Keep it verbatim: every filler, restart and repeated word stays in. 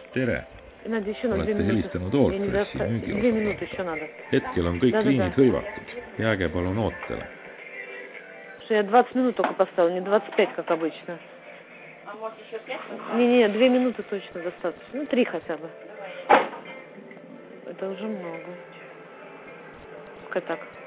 tere! Надо еще на Olete две минуты. helistanud Я не Allpressi доста- Две минуты еще müügiosakonda. надо. Hetkel on kõik Да, да, liinid да. hõivatud. Jääge palun ootele. Что я двадцать минут только поставила, не двадцать пять, как обычно. А может еще пять? Не-не, две минуты точно достаточно. Ну, три хотя бы. Это уже много. Пускай так.